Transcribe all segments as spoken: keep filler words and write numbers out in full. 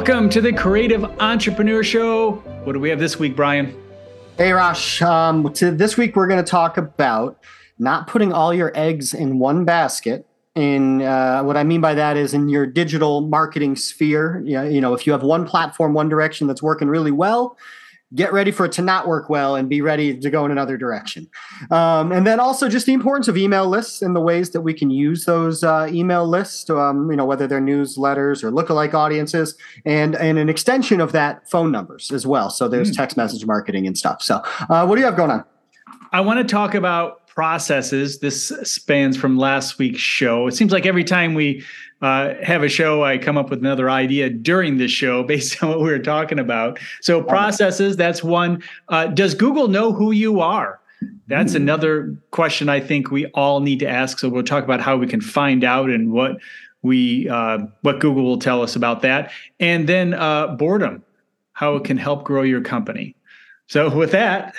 Welcome to the Creative Entrepreneur Show. What do we have this week, Brian? Hey, Rosh. Um, to, this week, we're going to talk about not putting all your eggs in one basket. And uh, what I mean by that is in your digital marketing sphere. You know, you know, if you have one platform, one direction that's working really well, get ready for it to not work well and be ready to go in another direction. Um, and then also just the importance of email lists and the ways that we can use those uh, email lists, to, um, you know, whether they're newsletters or lookalike audiences, and, and an extension of that, phone numbers as well. So there's mm. text message marketing and stuff. So uh, what do you have going on? I want to talk about processes. This spans from last week's show. It seems like every time we uh, have a show, I come up with another idea during this show based on what we were talking about. So processes, that's one. Uh, does Google know who you are? That's mm-hmm. another question I think we all need to ask. So we'll talk about how we can find out and what we uh, what Google will tell us about that. And then uh, boredom, how it can help grow your company. So with that,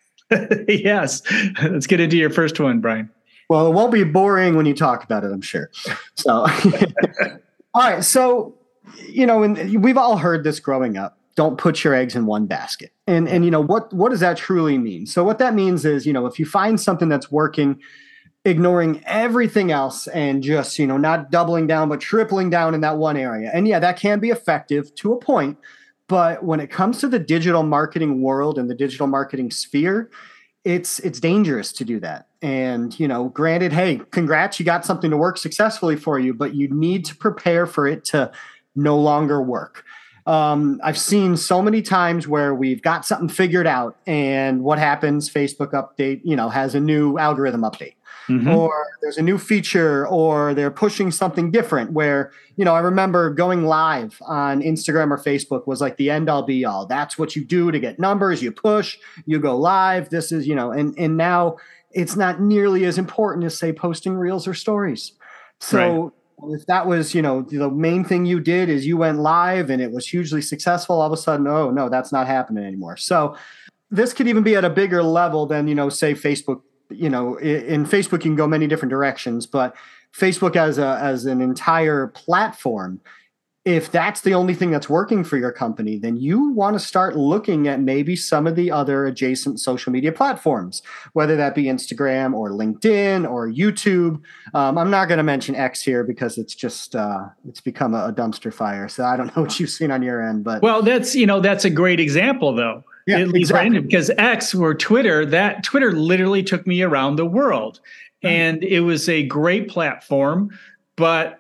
yes, let's get into your first one, Brian. Well, it won't be boring when you talk about it, I'm sure. So, all right. So, you know, and we've all heard this growing up. Don't put your eggs in one basket. And, and you know, what, what does that truly mean? So what that means is, you know, if you find something that's working, ignoring everything else and just, you know, not doubling down, but tripling down in that one area. And yeah, that can be effective to a point. But when it comes to the digital marketing world and the digital marketing sphere, it's it's dangerous to do that. And, you know, granted, hey, congrats, you got something to work successfully for you, but you need to prepare for it to no longer work. Um, I've seen so many times where we've got something figured out and what happens, Facebook update, you know, has a new algorithm update. Mm-hmm. Or there's a new feature, or they're pushing something different where, you know, I remember going live on Instagram or Facebook was like the end all be all. That's what you do to get numbers. You push, you go live. This is, you know, and, and now it's not nearly as important as, say, posting reels or stories. So right. if that was, you know, the main thing you did is you went live and it was hugely successful, all of a sudden, oh, no, that's not happening anymore. So this could even be at a bigger level than, you know, say Facebook. You know, in Facebook, you can go many different directions, but Facebook as a as an entire platform, if that's the only thing that's working for your company, then you want to start looking at maybe some of the other adjacent social media platforms, whether that be Instagram or LinkedIn or YouTube. Um, I'm not going to mention X here because it's just uh, it's become a, a dumpster fire. So I don't know what you've seen on your end, but well, that's you know that's a great example though. Yeah, it leads exactly. right into because X or Twitter, that Twitter literally took me around the world. Mm-hmm. And it was a great platform. But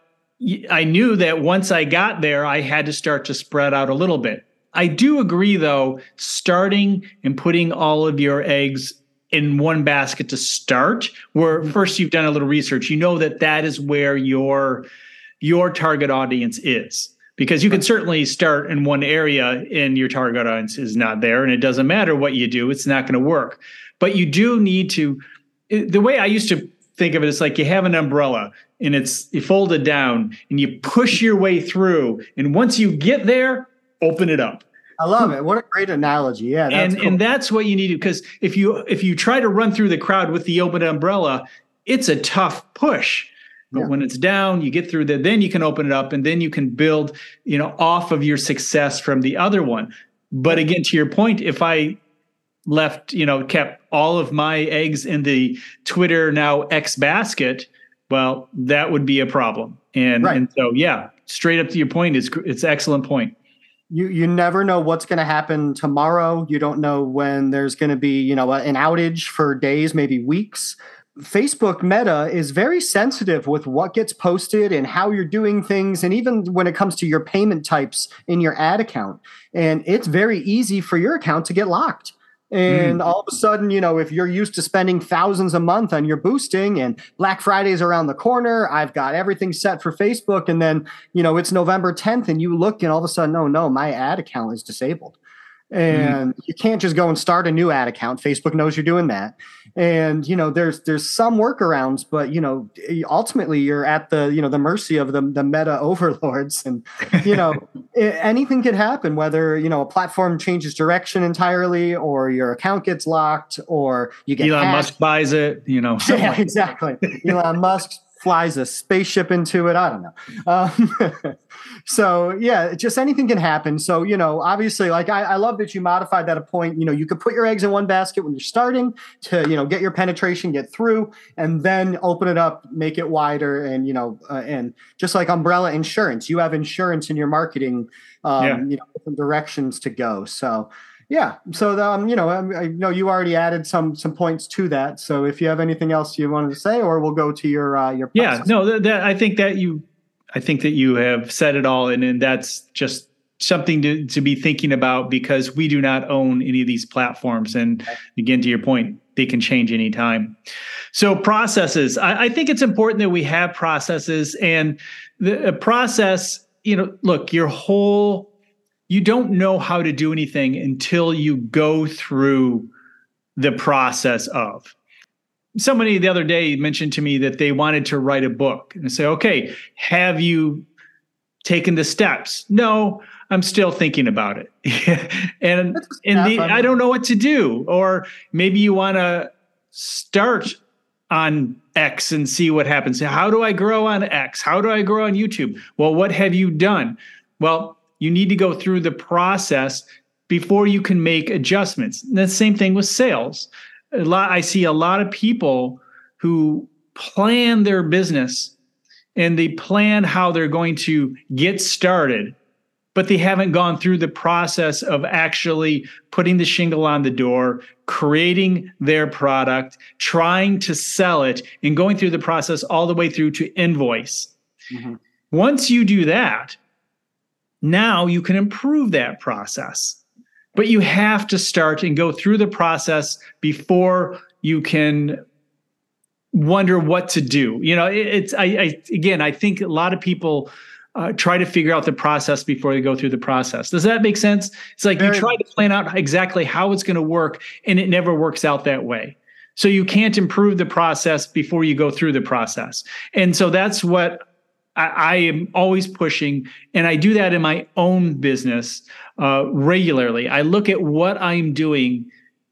I knew that once I got there, I had to start to spread out a little bit. I do agree, though, starting and putting all of your eggs in one basket to start, where mm-hmm. first you've done a little research, you know that that is where your your target audience is. Because you can certainly start in one area and your target audience is not there, and it doesn't matter what you do, it's not going to work. But you do need to, the way I used to think of it is like you have an umbrella and it's you fold it down and you push your way through. And once you get there, open it up. I love it. What a great analogy. Yeah. That's and cool. and that's what you need to, because if you if you try to run through the crowd with the open umbrella, it's a tough push. But yeah. when it's down, you get through that, then you can open it up and then you can build, you know, off of your success from the other one. But again, to your point, if I left, you know, kept all of my eggs in the Twitter now X basket, well, that would be a problem. And, right. and so, yeah, straight up to your point, it's, it's an excellent point. You you never know what's going to happen tomorrow. You don't know when there's going to be, you know, an outage for days, maybe weeks. Facebook Meta is very sensitive with what gets posted and how you're doing things, and even when it comes to your payment types in your ad account. And it's very easy for your account to get locked. And mm. all of a sudden, you know, if you're used to spending thousands a month on your boosting and Black Friday's around the corner, I've got everything set for Facebook. And then, you know, it's November tenth and you look and all of a sudden, oh no, my ad account is disabled. And mm. you can't just go and start a new ad account. Facebook knows you're doing that. And, you know, there's there's some workarounds, but, you know, ultimately you're at the, you know, the mercy of the, the meta overlords. And, you know, anything could happen, whether, you know, a platform changes direction entirely or your account gets locked or you get Elon hacked. Musk buys it, you know. Yeah, exactly. Elon Musk flies a spaceship into it. I don't know. Um, so yeah, just anything can happen. So, you know, obviously, like I, I love that you modified that a point. You know, you could put your eggs in one basket when you're starting to, you know, get your penetration, get through, and then open it up, make it wider. And, you know, uh, and just like umbrella insurance, you have insurance in your marketing, um, Yeah. you know, different directions to go. So, yeah. So, um, you know, I, I know you already added some some points to that. So, if you have anything else you wanted to say, or we'll go to your uh, your Yeah. process. No, that, that I think that you, I think that you have said it all, and, and that's just something to to be thinking about, because we do not own any of these platforms. And again, to your point, they can change anytime. So, processes. I, I think it's important that we have processes, and the a process. You know, look, your whole. You don't know how to do anything until you go through the process of. Somebody the other day mentioned to me that they wanted to write a book, and I say, okay, have you taken the steps? No, I'm still thinking about it. and and the, I don't know what to do. Or maybe you want to start on X and see what happens. How do I grow on X? How do I grow on YouTube? Well, what have you done? Well, you need to go through the process before you can make adjustments. And the same thing with sales. A lot, I see a lot of people who plan their business and they plan how they're going to get started, but they haven't gone through the process of actually putting the shingle on the door, creating their product, trying to sell it, and going through the process all the way through to invoice. Mm-hmm. Once you do that, now you can improve that process, but you have to start and go through the process before you can wonder what to do. You know, it, it's, I, I, again, I think a lot of people uh, try to figure out the process before they go through the process. Does that make sense? It's like Very you try to plan out exactly how it's going to work, and it never works out that way. So you can't improve the process before you go through the process. And so that's what I, I am always pushing, and I do that in my own business uh, regularly. I look at what I'm doing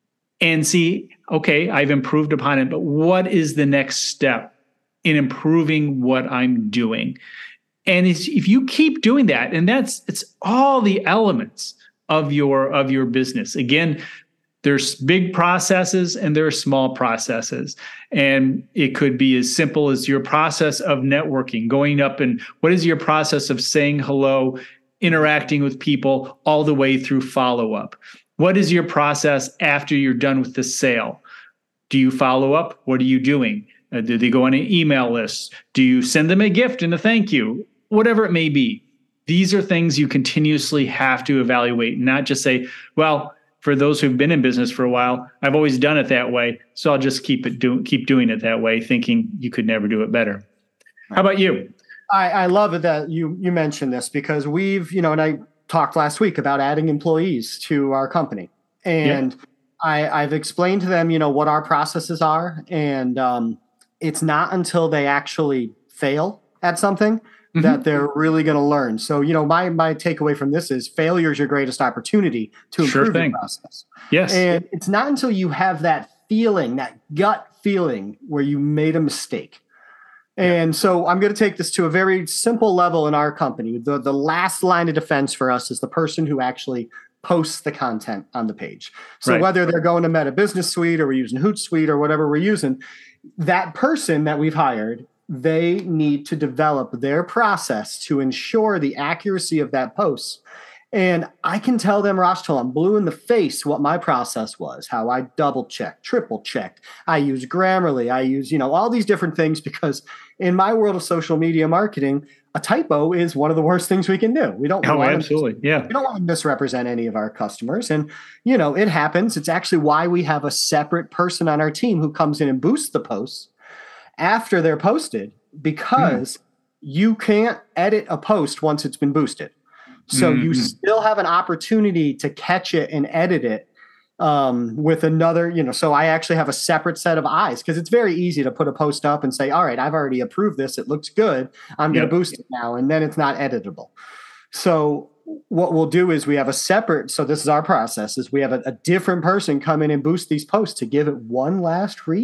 and see, okay, I've improved upon it, but what is the next step in improving what I'm doing? And it's, if you keep doing that, and that's it's all the elements of your of your business. Again, there's big processes and there are small processes. And it could be as simple as your process of networking, going up, and what is your process of saying hello, interacting with people, all the way through follow-up. What is your process after you're done with the sale? Do you follow up? What are you doing? Uh, do they go on an email list? Do you send them a gift and a thank you? Whatever it may be. These are things you continuously have to evaluate, not just say, well, for those who've been in business for a while, I've always done it that way, so I'll just keep it do, keep doing it that way, thinking you could never do it better. How about you? I, I love it that you you mentioned this, because we've, you know, and I talked last week about adding employees to our company, and yeah. I, I've explained to them, you know, what our processes are, and um, it's not until they actually fail at something mm-hmm. that they're really going to learn. So, you know, my my takeaway from this is failure is your greatest opportunity to improve sure the process. Yes. And it's not until you have that feeling, that gut feeling where you made a mistake. And so I'm going to take this to a very simple level in our company. The, the last line of defense for us is the person who actually posts the content on the page. So right. whether they're going to Meta Business Suite or we're using Hootsuite or whatever we're using, that person that we've hired, they need to develop their process to ensure the accuracy of that post. And I can tell them, Ross, till I'm blue in the face, what my process was, how I double checked, triple checked. I use Grammarly. I use, you know, all these different things, because in my world of social media marketing, a typo is one of the worst things we can do. We don't oh, want absolutely. To, yeah. we don't want to misrepresent any of our customers. And, you know, it happens. It's actually why we have a separate person on our team who comes in and boosts the posts after they're posted, because mm. you can't edit a post once it's been boosted. So mm-hmm. you still have an opportunity to catch it and edit it um, with another, you know, so I actually have a separate set of eyes, because it's very easy to put a post up and say, all right, I've already approved this. It looks good. I'm going to boost it now. And then it's not editable. So what we'll do is we have a separate, so this is our process, is we have a, a different person come in and boost these posts to give it one last read,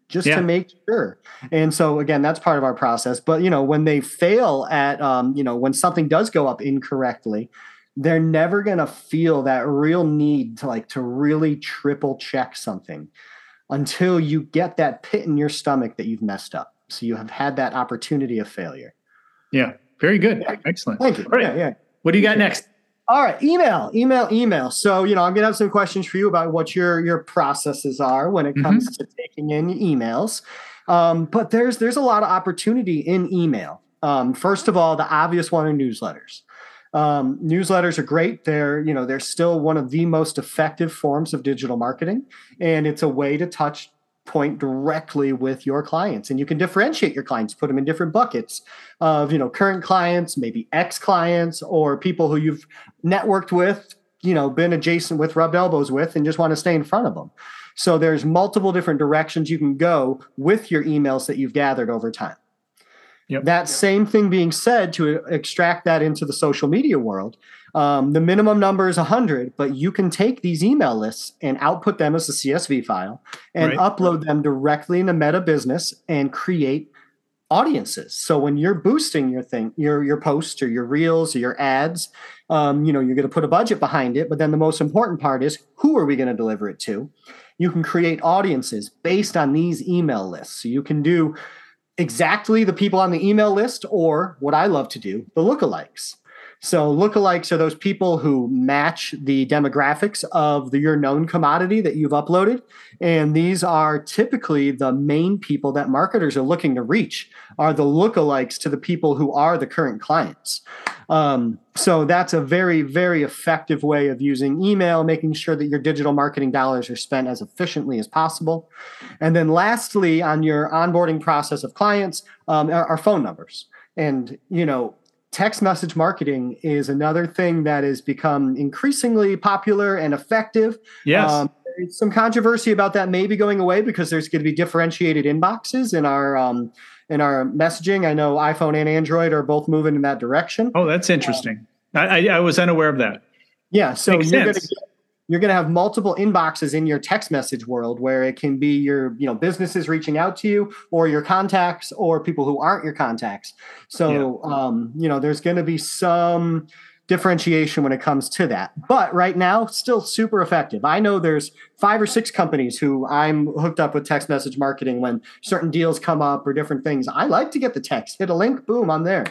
just Yeah. to make sure. And so again, that's part of our process. But you know, when they fail at, um, you know, when something does go up incorrectly, they're never going to feel that real need to like to really triple check something until you get that pit in your stomach that you've messed up. So you have had that opportunity of failure. Yeah. Very good. Excellent. Thank you. All right. Yeah, yeah. What do you got next? All right, email, email, email. So, you know, I'm going to have some questions for you about what your your processes are when it comes mm-hmm. to taking in emails. Um, but there's there's a lot of opportunity in email. Um, first of all, the obvious one are newsletters. Um, newsletters are great. They're, you know, they're still one of the most effective forms of digital marketing, and it's a way to touch point directly with your clients. And you can differentiate your clients, put them in different buckets of, you know, current clients, maybe ex-clients, or people who you've networked with, you know, been adjacent with, rubbed elbows with, and just want to stay in front of them. So there's multiple different directions you can go with your emails that you've gathered over time. Yep. That same thing being said, to extract that into the social media world, um, the minimum number is one hundred, but you can take these email lists and output them as a C S V file and right. upload them directly into Meta Business and create audiences. So when you're boosting your thing, your your posts or your reels or your ads, um, you know, you're going to put a budget behind it. But then the most important part is, who are we going to deliver it to? You can create audiences based on these email lists. So you can do exactly the people on the email list, or what I love to do, the lookalikes. So lookalikes are those people who match the demographics of the, your known commodity that you've uploaded. And these are typically the main people that marketers are looking to reach, are the lookalikes to the people who are the current clients. Um, so that's a very, very effective way of using email, making sure that your digital marketing dollars are spent as efficiently as possible. And then lastly, on your onboarding process of clients, um, are, are phone numbers. And, you know, text message marketing is another thing that has become increasingly popular and effective. Yes. Um, there's some controversy about that maybe going away because there's going to be differentiated inboxes in our um, in our messaging. I know iPhone and Android are both moving in that direction. Oh, that's interesting. Um, I, I was unaware of that. Yeah. So Makes you're going sense. to you're going to have multiple inboxes in your text message world where it can be your, you know, businesses reaching out to you, or your contacts, or people who aren't your contacts. So, yeah. um, you know, there's going to be some differentiation when it comes to that. But right now, still super effective. I know there's five or six companies who I'm hooked up with text message marketing when certain deals come up or different things. I like to get the text, hit a link, boom, I'm there.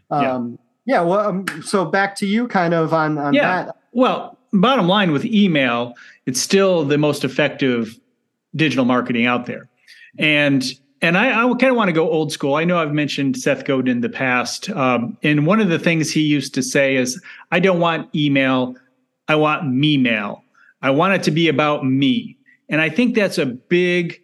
Um, yeah. yeah. Well, um, so back to you kind of on, on yeah. that. Well, bottom line with email, it's still the most effective digital marketing out there. And and I, I kind of want to go old school. I know I've mentioned Seth Godin in the past. Um, and one of the things he used to say is, I don't want email, I want me-mail. I want it to be about me. And I think that's a big,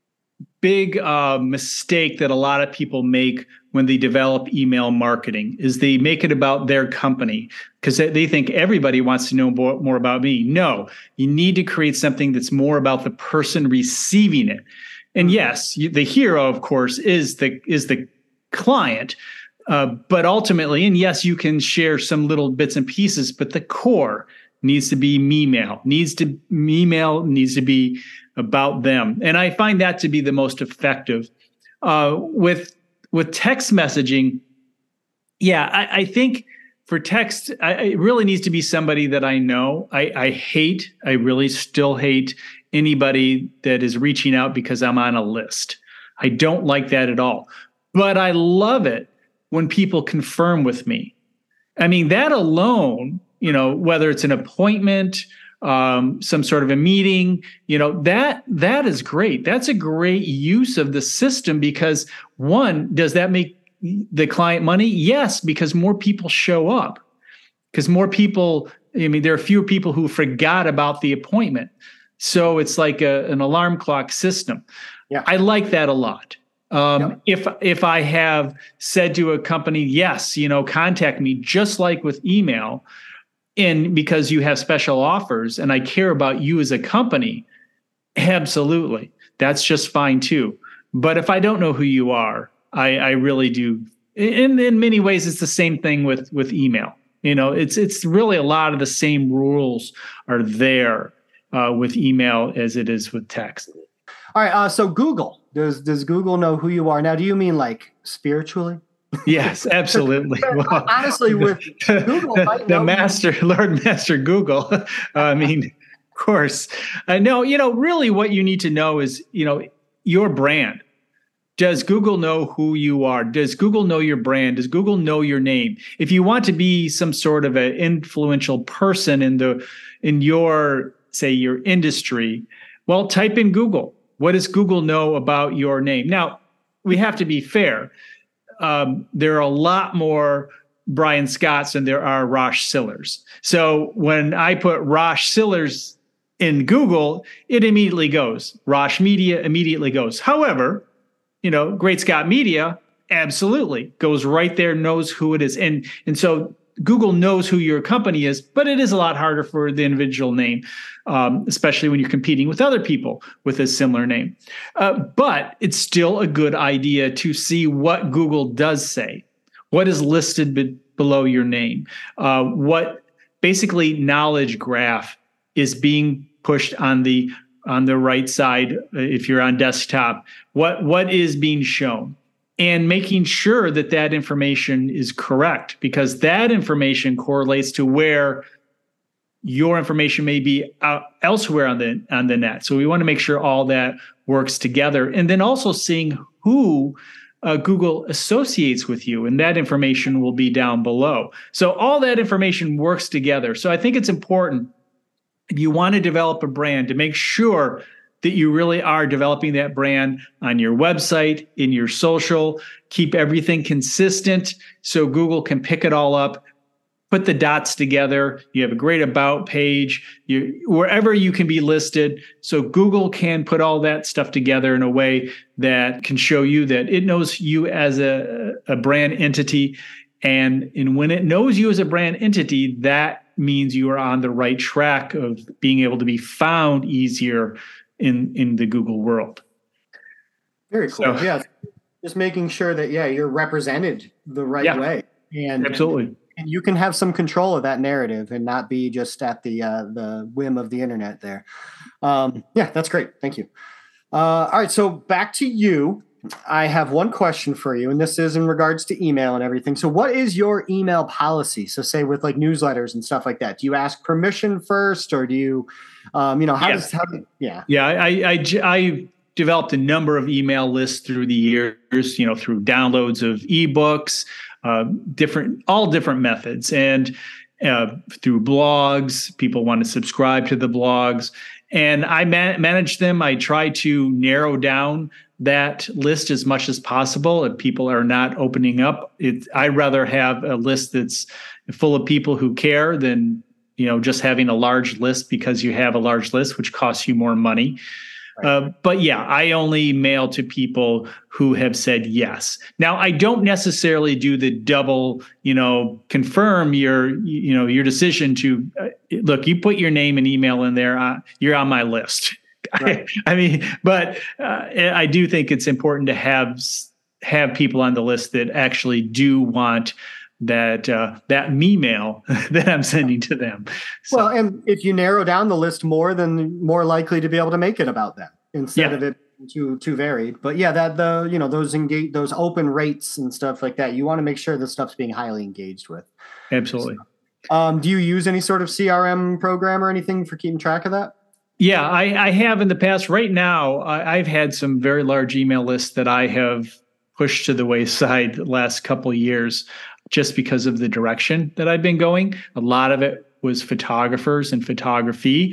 big uh, mistake that a lot of people make when they develop email marketing, is they make it about their company because they think everybody wants to know more, more about me. No, you need to create something that's more about the person receiving it. And yes, you, the hero, of course, is the is the client. Uh, but ultimately, and yes, you can share some little bits and pieces, but the core needs to be me-mail, needs to me-mail needs to be about them. And I find that to be the most effective. Uh, with with text messaging, yeah, I, I think for text, I, it really needs to be somebody that I know. I, I hate, I really still hate anybody that is reaching out because I'm on a list. I don't like that at all. But I love it when people confirm with me. I mean, that alone, you know, whether it's an appointment, um, some sort of a meeting, you know, that that is great. That's a great use of the system because, one, does that make the client money? Yes, because more people show up. Because more people, I mean, there are fewer people who forgot about the appointment. So it's like a, an alarm clock system. Yeah. I like that a lot. Um, yep. If if I have said to a company, yes, you know, contact me, just like with email, and because you have special offers and I care about you as a company, absolutely, that's just fine too. But if I don't know who you are, I, I really do. In in many ways, it's the same thing with with email. You know, it's it's really a lot of the same rules are there uh, with email as it is with text. All right. Uh, so Google, does does Google know who you are now? Do you mean like spiritually? Yes, absolutely. Well, honestly, with Google, the, the master, Lord Master Google. I mean, of course. I know. You know, really, what you need to know is, you know, your brand. Does Google know who you are? Does Google know your brand? Does Google know your name? If you want to be some sort of an influential person in the in your, say, your industry, well, type in Google. What does Google know about your name? Now, we have to be fair. Um, there are a lot more Brian Scotts than there are Rosh Sillers. So when I put Rosh Sillers in Google, it immediately goes. Rosh Media immediately goes. However, you know, Great Scott Media absolutely goes right there, knows who it is. And, and so Google knows who your company is, but it is a lot harder for the individual name, um, especially when you're competing with other people with a similar name. Uh, but it's still a good idea to see what Google does say, what is listed be- below your name, uh, what basically knowledge graph is being pushed on the on the right side if you're on desktop, what what is being shown, and making sure that that information is correct, because that information correlates to where your information may be out elsewhere on the on the net. So we want to make sure all that works together, and then also seeing who uh, Google associates with you, and that information will be down below. So all that information works together. So I think it's important, if you want to develop a brand, to make sure that you really are developing that brand on your website, in your social, keep everything consistent so Google can pick it all up, put the dots together. You have a great about page, you, wherever you can be listed. So Google can put all that stuff together in a way that can show you that it knows you as a, a brand entity. And, and when it knows you as a brand entity, that means you are on the right track of being able to be found easier in, in the Google world. Very cool. So, yeah. Just making sure that, yeah, you're represented the right yeah, way. And absolutely. And you can have some control of that narrative and not be just at the, uh, the whim of the internet there. Um, yeah, that's great. Thank you. Uh, all right. So back to you. I have one question for you, and this is in regards to email and everything. So what is your email policy? So say with like newsletters and stuff like that, do you ask permission first, or do you, um, you know, how yeah. does, how, yeah. Yeah. I, I, I developed a number of email lists through the years, you know, through downloads of ebooks, uh, different, all different methods, and uh, through blogs. People want to subscribe to the blogs, and I man- manage them. I try to narrow down that list as much as possible. If people are not opening up, it, I'd rather have a list that's full of people who care than, you know, just having a large list because you have a large list, which costs you more money. Right. Uh, but yeah, I only mail to people who have said yes. Now, I don't necessarily do the double, you know, confirm your, you know, your decision to uh, look, you put your name and email in there, uh, you're on my list. Right. I, I mean, but uh, I do think it's important to have have people on the list that actually do want that uh, that me mail that I'm sending to them. So, well, and if you narrow down the list more, then more likely to be able to make it about them instead yeah. of it too too varied. But yeah, that the you know those engage those open rates and stuff like that, you want to make sure the stuff's being highly engaged with. Absolutely. So, um, do you use any sort of C R M program or anything for keeping track of that? Yeah, I, I have in the past. Right now, I, I've had some very large email lists that I have pushed to the wayside the last couple of years just because of the direction that I've been going. A lot of it was photographers and photography.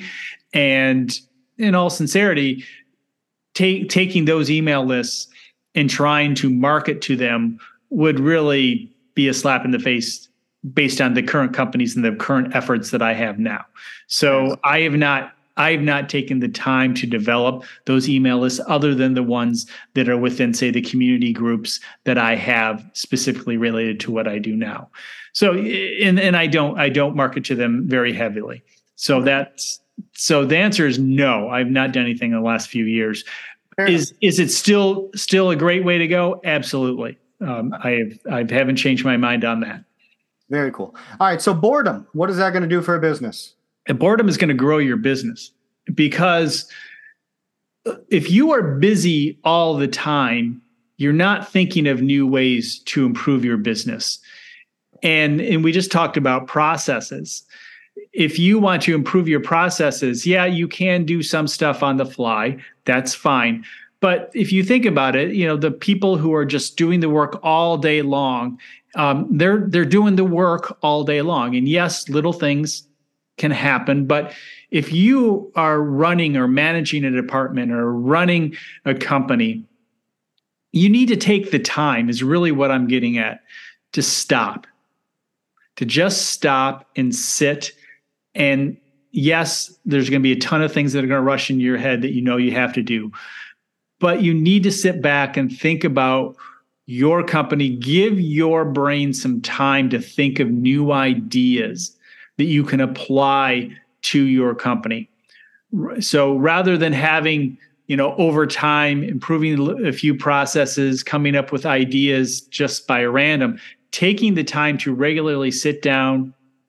And in all sincerity, take, taking those email lists and trying to market to them would really be a slap in the face based on the current companies and the current efforts that I have now. So yes. I have not I've not taken the time to develop those email lists other than the ones that are within, say, the community groups that I have specifically related to what I do now. So, and, and I don't, I don't market to them very heavily. So that's, so the answer is no, I've not done anything in the last few years. Fair is, enough. Is it still, still a great way to go? Absolutely. Um, I have, I haven't changed my mind on that. Very cool. All right. So boredom, what is that going to do for a business? And boredom is going to grow your business, because if you are busy all the time, you're not thinking of new ways to improve your business. And, and we just talked about processes. If you want to improve your processes, yeah, you can do some stuff on the fly. That's fine. But if you think about it, you know, the people who are just doing the work all day long, um, they're they're doing the work all day long. And yes, little things can happen. But if you are running or managing a department or running a company, you need to take the time, is really what I'm getting at, to stop, to just stop and sit. And yes, there's going to be a ton of things that are going to rush into your head that you know you have to do. But you need to sit back and think about your company. Give your brain some time to think of new ideas that you can apply to your company. So rather than having, you know, over time, improving a few processes, coming up with ideas just by random, taking the time to regularly sit down.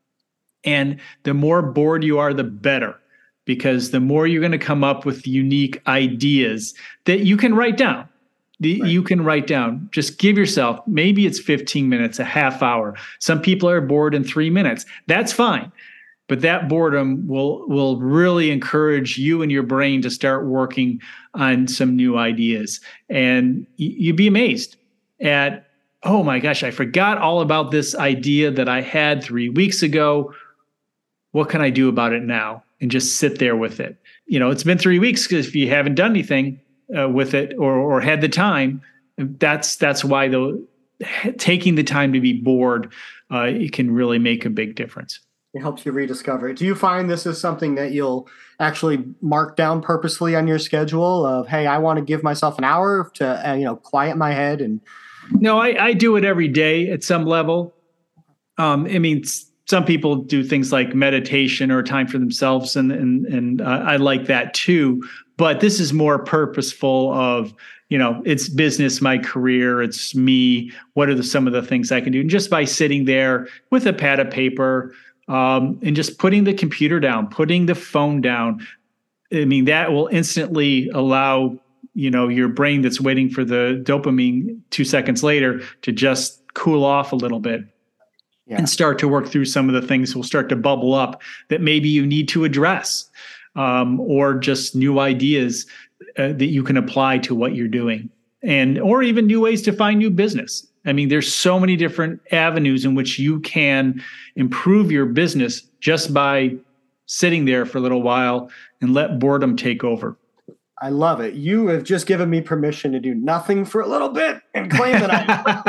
And the more bored you are, the better, because the more you're going to come up with unique ideas that you can write down. The, right. You can write down. Just give yourself, maybe it's fifteen minutes, a half hour. Some people are bored in three minutes. That's fine. But that boredom will, will really encourage you and your brain to start working on some new ideas. And you'd be amazed at, oh my gosh, I forgot all about this idea that I had three weeks ago. What can I do about it now? And just sit there with it. You know, it's been three weeks because if you haven't done anything uh, with it or or had the time, that's that's why the taking the time to be bored, uh, it can really make a big difference. It helps you rediscover it. Do you find this is something that you'll actually mark down purposely on your schedule of, hey, I want to give myself an hour to, uh, you know, quiet my head? And no, I, I do it every day at some level. Um, I mean, some people do things like meditation or time for themselves, and and and uh, I like that too. But this is more purposeful of, you know, it's business, my career, it's me. What are the, some of the things I can do? And just by sitting there with a pad of paper, um, and just putting the computer down, putting the phone down, I mean, that will instantly allow, you know, your brain that's waiting for the dopamine two seconds later to just cool off a little bit. Yeah. And start to work through some of the things will start to bubble up that maybe you need to address, um, or just new ideas uh, that you can apply to what you're doing, and or even new ways to find new business. I mean, there's so many different avenues in which you can improve your business just by sitting there for a little while and let boredom take over. I love it. You have just given me permission to do nothing for a little bit and claim that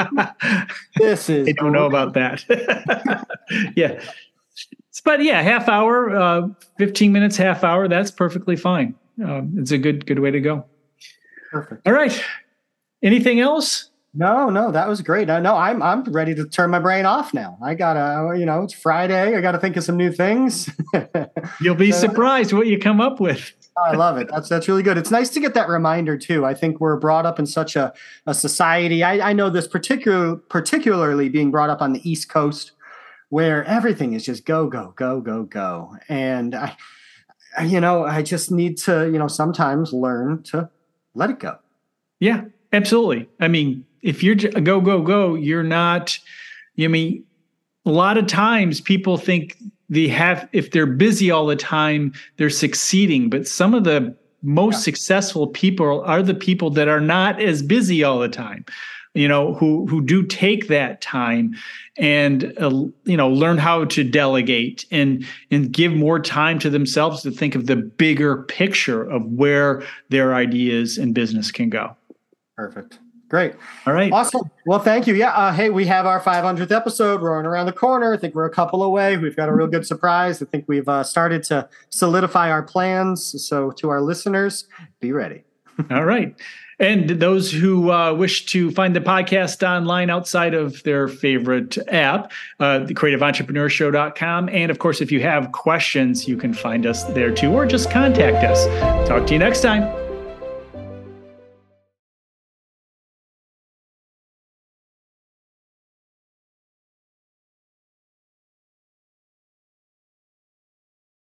I. This is. I don't know about that. Yeah, but yeah, half hour, uh, fifteen minutes, half hour. That's perfectly fine. Um, it's a good, good way to go. Perfect. All right. Anything else? No, no, that was great. No, I'm I'm ready to turn my brain off now. I gotta, you know, it's Friday. I gotta think of some new things. You'll be surprised what you come up with. I love it. That's that's really good. It's nice to get that reminder too. I think we're brought up in such a, a society. I, I know this particular particularly being brought up on the East Coast, where everything is just go, go, go, go, go. And I, I you know, I just need to, you know, sometimes learn to let it go. Yeah, absolutely. I mean, if you're go, go, go, you're not, I mean, a lot of times people think they have, if they're busy all the time, they're succeeding. But some of the most yeah. successful people are the people that are not as busy all the time, you know, who, who do take that time and, uh, you know, learn how to delegate and, and give more time to themselves to think of the bigger picture of where their ideas and business can go. Perfect. Great. All right. Awesome. Well, thank you. Yeah. Uh, hey, we have our five hundredth episode rolling around the corner. I think we're a couple away. We've got a real good surprise. I think we've uh, started to solidify our plans. So to our listeners, be ready. All right. And those who uh, wish to find the podcast online outside of their favorite app, uh, the creative entrepreneur show dot com. And of course, if you have questions, you can find us there too, or just contact us. Talk to you next time.